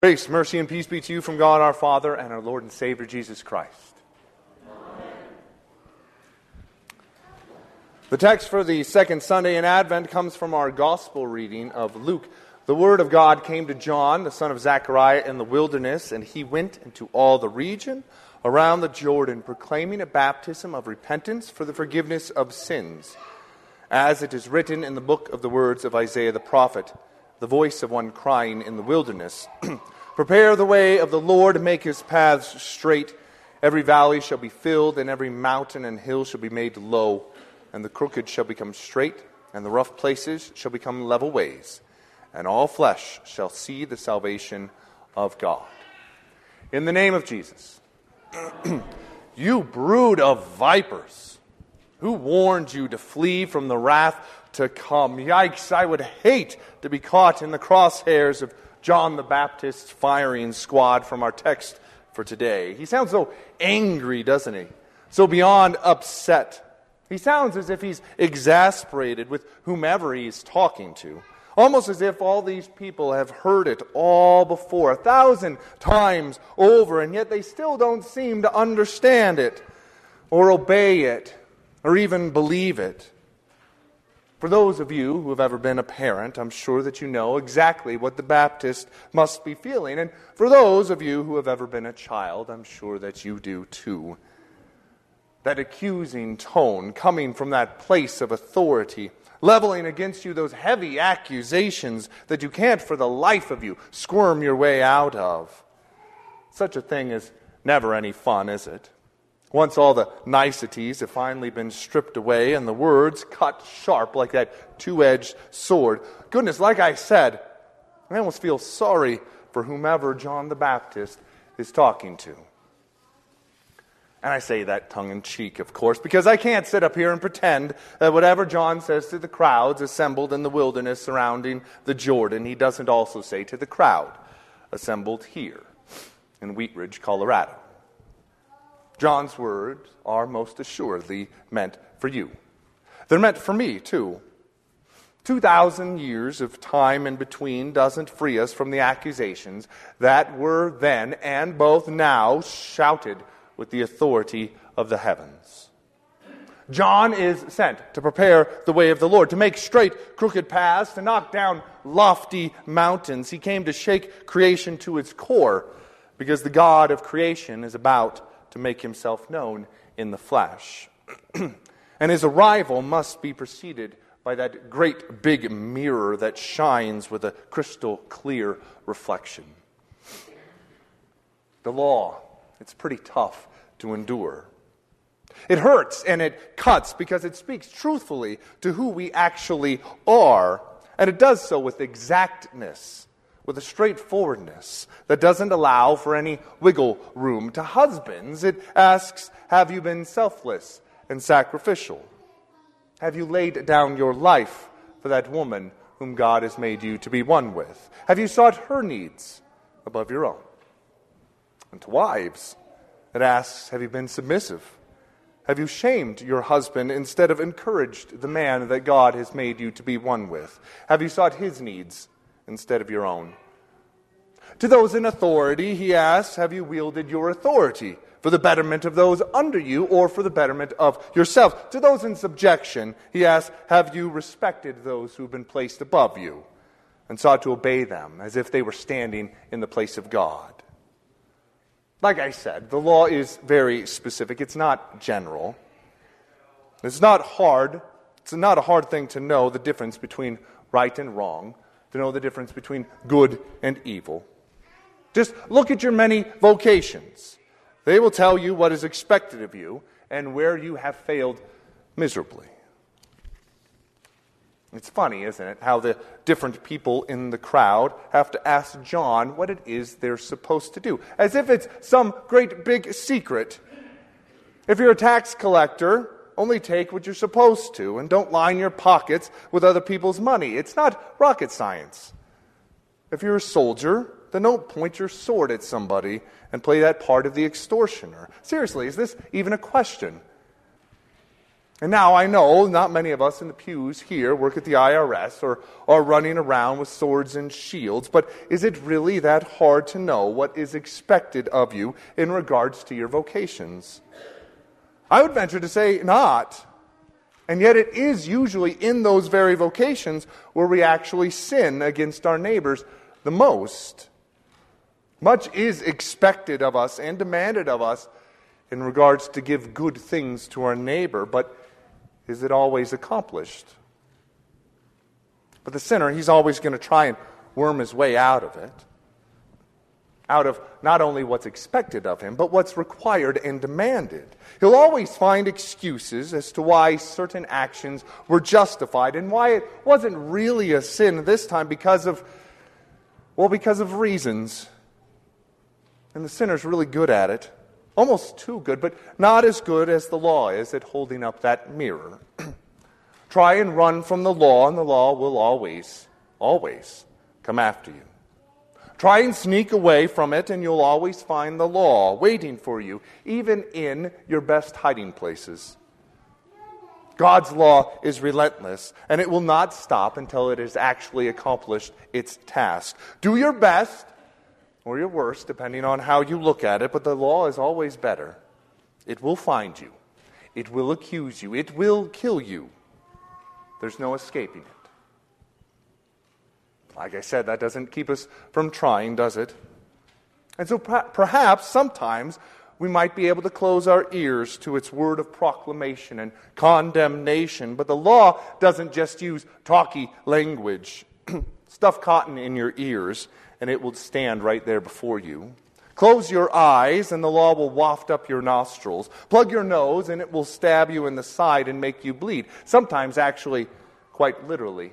Grace, mercy, and peace be to you from God our Father and our Lord and Savior Jesus Christ. Amen. The text for the second Sunday in Advent comes from our gospel reading of Luke. The word of God came to John, the son of Zechariah, in the wilderness, and he went into all the region around the Jordan, proclaiming a baptism of repentance for the forgiveness of sins. As it is written in the book of the words of Isaiah the prophet, the voice of one crying in the wilderness, Prepare the way of the Lord, make his paths straight. Every valley shall be filled, and every mountain and hill shall be made low, and the crooked shall become straight, and the rough places shall become level ways, and all flesh shall see the salvation of God. In the name of Jesus. You brood of vipers, who warned you to flee from the wrath to come? Yikes, I would hate to be caught in the crosshairs of John the Baptist's firing squad from our text for today. He sounds so angry, doesn't he? So beyond upset. He sounds as if he's exasperated with whomever he's talking to. Almost as if all these people have heard it all before, 1,000 times over, and yet they still don't seem to understand it, or obey it, or even believe it. For those of you who have ever been a parent, I'm sure that you know exactly what the Baptist must be feeling. And for those of you who have ever been a child, I'm sure that you do too. That accusing tone coming from that place of authority, leveling against you those heavy accusations that you can't for the life of you squirm your way out of. Such a thing is never any fun, is it? Once all the niceties have finally been stripped away and the words cut sharp like that two-edged sword. Goodness, like I said, I almost feel sorry for whomever John the Baptist is talking to. And I say that tongue-in-cheek, of course, because I can't sit up here and pretend that whatever John says to the crowds assembled in the wilderness surrounding the Jordan, he doesn't also say to the crowd assembled here in Wheat Ridge, Colorado. John's words are most assuredly meant for you. They're meant for me, too. 2,000 years of time in between doesn't free us from the accusations that were then and both now shouted with the authority of the heavens. John is sent to prepare the way of the Lord, to make straight crooked paths, to knock down lofty mountains. He came to shake creation to its core, because the God of creation is about to make himself known in the flesh. And his arrival must be preceded by that great big mirror that shines with a crystal clear reflection. The law, it's pretty tough to endure. It hurts and it cuts because it speaks truthfully to who we actually are. And it does so with exactness, with a straightforwardness that doesn't allow for any wiggle room. To husbands, it asks, have you been selfless and sacrificial? Have you laid down your life for that woman whom God has made you to be one with? Have you sought her needs above your own? And to wives, it asks, have you been submissive? Have you shamed your husband instead of encouraged the man that God has made you to be one with? Have you sought his needs instead of your own? To those in authority, he asks, have you wielded your authority for the betterment of those under you or for the betterment of yourself? To those in subjection, he asks, have you respected those who have been placed above you and sought to obey them as if they were standing in the place of God? Like I said, the law is very specific. It's not general. It's not hard. It's not a hard thing to know the difference between right and wrong, to know the difference between good and evil. Just look at your many vocations. They will tell you what is expected of you and where you have failed miserably. It's funny, isn't it, how the different people in the crowd have to ask John what it is they're supposed to do, as if it's some great big secret. If you're a tax collector, only take what you're supposed to and don't line your pockets with other people's money. It's not rocket science. If you're a soldier, then don't point your sword at somebody and play that part of the extortioner. Seriously, is this even a question? And now I know not many of us in the pews here work at the IRS or are running around with swords and shields, but is it really that hard to know what is expected of you in regards to your vocations? I would venture to say not. And yet it is usually in those very vocations where we actually sin against our neighbors the most. Much is expected of us and demanded of us in regards to give good things to our neighbor, but is it always accomplished? But the sinner, he's always going to try and worm his way out of it. Out of not only what's expected of him, but what's required and demanded. He'll always find excuses as to why certain actions were justified and why it wasn't really a sin this time because of reasons. And the sinner's really good at it. Almost too good, but not as good as the law is at holding up that mirror. Try and run from the law, and the law will always, always come after you. Try and sneak away from it, and you'll always find the law waiting for you, even in your best hiding places. God's law is relentless, and it will not stop until it has actually accomplished its task. Do your best, or your worst, depending on how you look at it, but the law is always better. It will find you. It will accuse you. It will kill you. There's no escaping it. Like I said, that doesn't keep us from trying, does it? And so perhaps sometimes we might be able to close our ears to its word of proclamation and condemnation, but the law doesn't just use talky language. Stuff cotton in your ears, and it will stand right there before you. Close your eyes, and the law will waft up your nostrils. Plug your nose, and it will stab you in the side and make you bleed. Sometimes, actually, quite literally.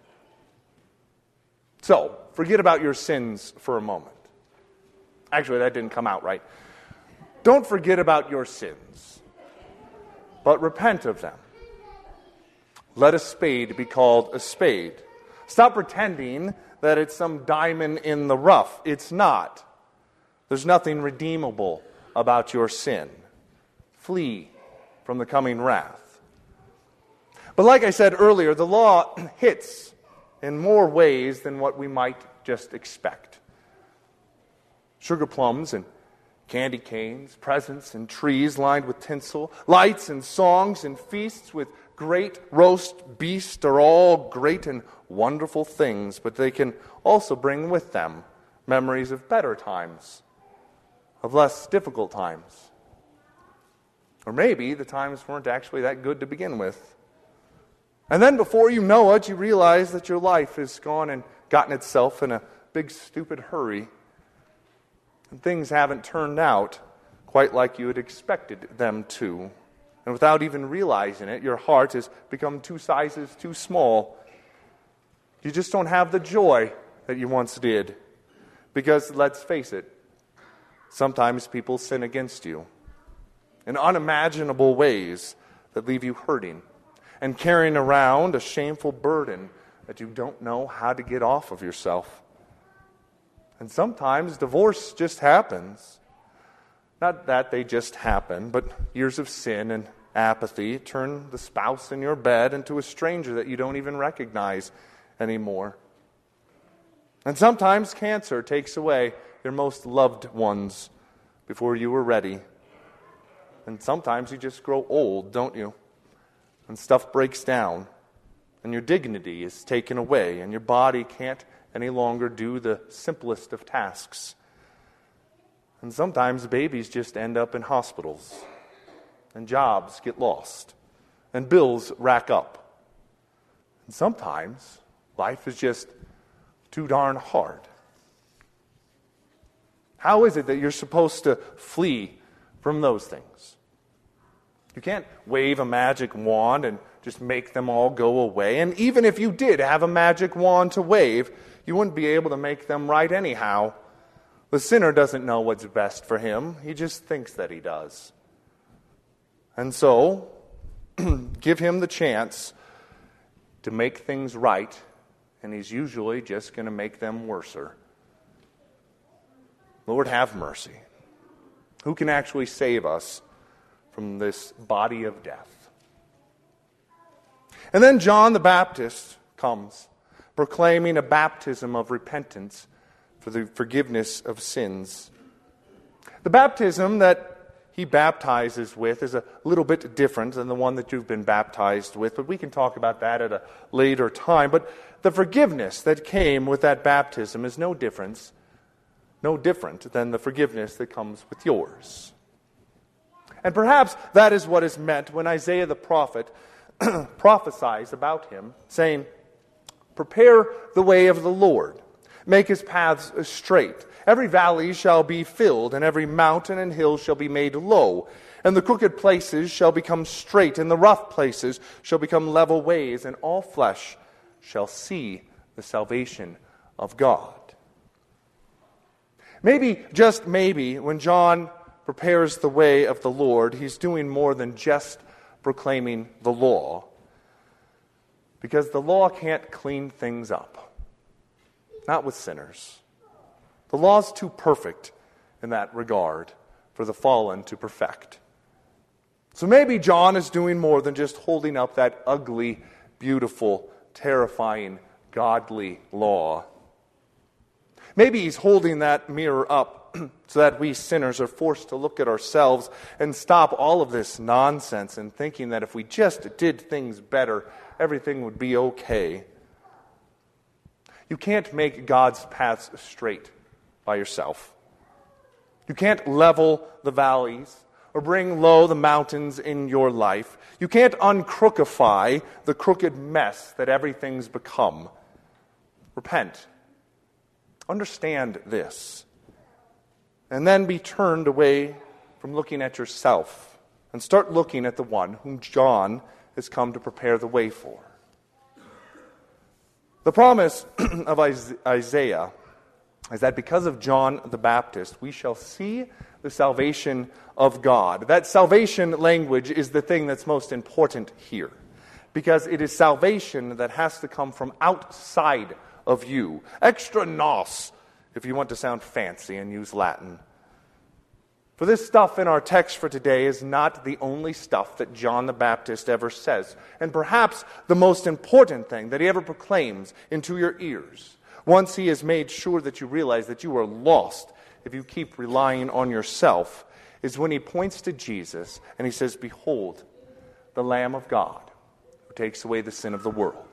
So, forget about your sins for a moment. Actually, that didn't come out right. Don't forget about your sins, but repent of them. Let a spade be called a spade. Stop pretending that it's some diamond in the rough. It's not. There's nothing redeemable about your sin. Flee from the coming wrath. But like I said earlier, the law hits in more ways than what we might just expect. Sugar plums and candy canes, presents and trees lined with tinsel, lights and songs and feasts with great roast beast are all great and wonderful things, but they can also bring with them memories of better times, of less difficult times. Or maybe the times weren't actually that good to begin with. And then before you know it, you realize that your life has gone and gotten itself in a big stupid hurry. And things haven't turned out quite like you had expected them to. And without even realizing it, your heart has become 2 sizes too small. You just don't have the joy that you once did. Because, let's face it, sometimes people sin against you in unimaginable ways that leave you hurting and carrying around a shameful burden that you don't know how to get off of yourself. And sometimes divorce just happens. Not that they just happen, but years of sin and apathy turn the spouse in your bed into a stranger that you don't even recognize anymore. And sometimes cancer takes away your most loved ones before you were ready. And sometimes you just grow old, don't you? And stuff breaks down, and your dignity is taken away, and your body can't any longer do the simplest of tasks. And sometimes babies just end up in hospitals, and jobs get lost, and bills rack up. And sometimes life is just too darn hard. How is it that you're supposed to flee from those things? You can't wave a magic wand and just make them all go away. And even if you did have a magic wand to wave, you wouldn't be able to make them right anyhow. The sinner doesn't know what's best for him. He just thinks that he does. And so, give him the chance to make things right, and he's usually just going to make them worser. Lord, have mercy. Who can actually save us from this body of death? And then John the Baptist comes, proclaiming a baptism of repentance for the forgiveness of sins. The baptism that he baptizes with is a little bit different than the one that you've been baptized with, but we can talk about that at a later time. But the forgiveness that came with that baptism is no different than the forgiveness that comes with yours. And perhaps that is what is meant when Isaiah the prophet prophesies about him, saying, "Prepare the way of the Lord, make his paths straight. Every valley shall be filled, and every mountain and hill shall be made low. And the crooked places shall become straight, and the rough places shall become level ways, and all flesh shall see the salvation of God." Maybe, just maybe, when John prepares the way of the Lord, he's doing more than just proclaiming the law. Because the law can't clean things up. Not with sinners. The law's too perfect in that regard for the fallen to perfect. So maybe John is doing more than just holding up that ugly, beautiful, terrifying, godly law. Maybe he's holding that mirror up so that we sinners are forced to look at ourselves and stop all of this nonsense and thinking that if we just did things better, everything would be okay. You can't make God's paths straight by yourself. You can't level the valleys or bring low the mountains in your life. You can't uncrookify the crooked mess that everything's become. Repent. Understand this. And then be turned away from looking at yourself and start looking at the one whom John has come to prepare the way for. The promise of Isaiah is that because of John the Baptist, we shall see the salvation of God. That salvation language is the thing that's most important here, because it is salvation that has to come from outside of you. Extra nos, if you want to sound fancy and use Latin. For this stuff in our text for today is not the only stuff that John the Baptist ever says, and perhaps the most important thing that he ever proclaims into your ears, once he has made sure that you realize that you are lost if you keep relying on yourself, is when he points to Jesus and he says, "Behold, the Lamb of God who takes away the sin of the world."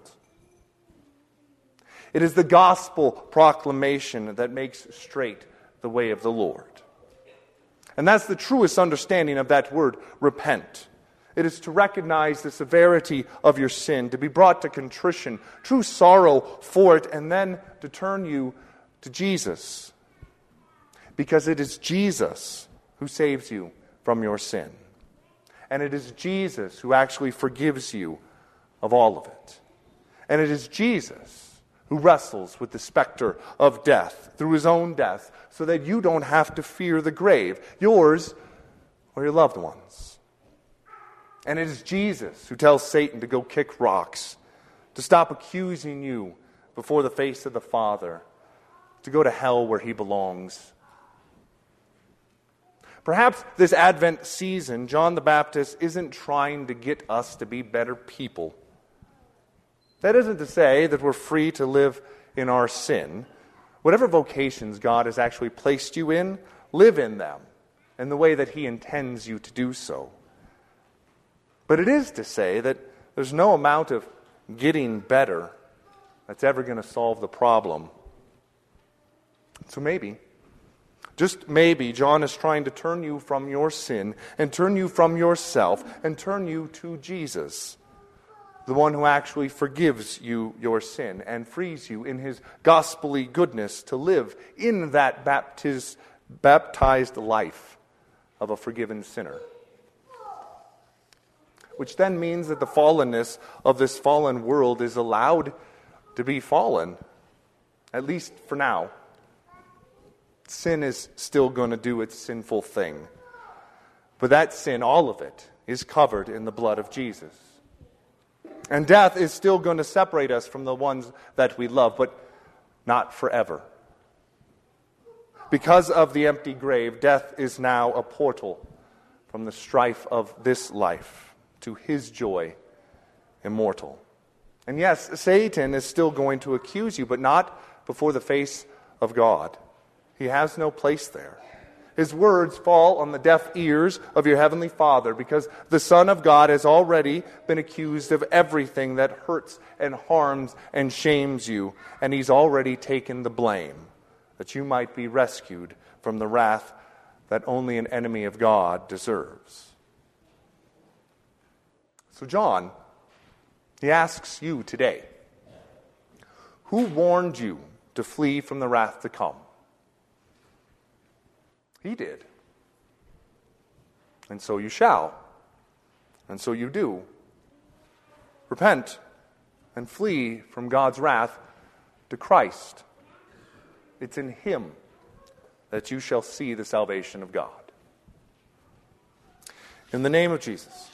It is the gospel proclamation that makes straight the way of the Lord. And that's the truest understanding of that word, repent. It is to recognize the severity of your sin, to be brought to contrition, true sorrow for it, and then to turn you to Jesus. Because it is Jesus who saves you from your sin. And it is Jesus who actually forgives you of all of it. And it is Jesus who wrestles with the specter of death through his own death so that you don't have to fear the grave, yours or your loved ones. And it is Jesus who tells Satan to go kick rocks, to stop accusing you before the face of the Father, to go to hell where he belongs. Perhaps this Advent season, John the Baptist isn't trying to get us to be better people. That isn't to say that we're free to live in our sin. Whatever vocations God has actually placed you in, live in them in the way that he intends you to do so. But it is to say that there's no amount of getting better that's ever going to solve the problem. So maybe, just maybe, John is trying to turn you from your sin and turn you from yourself and turn you to Jesus, the one who actually forgives you your sin and frees you in his gospel-y goodness to live in that baptized life of a forgiven sinner. Which then means that the fallenness of this fallen world is allowed to be fallen, at least for now. Sin is still going to do its sinful thing. But that sin, all of it, is covered in the blood of Jesus. And death is still going to separate us from the ones that we love, but not forever. Because of the empty grave, death is now a portal from the strife of this life to his joy immortal. And yes, Satan is still going to accuse you, but not before the face of God. He has no place there. His words fall on the deaf ears of your heavenly Father, because the Son of God has already been accused of everything that hurts and harms and shames you, and he's already taken the blame that you might be rescued from the wrath that only an enemy of God deserves. So John, he asks you today, who warned you to flee from the wrath to come? He did. And so you shall. And so you do. Repent and flee from God's wrath to Christ. It's in him that you shall see the salvation of God. In the name of Jesus.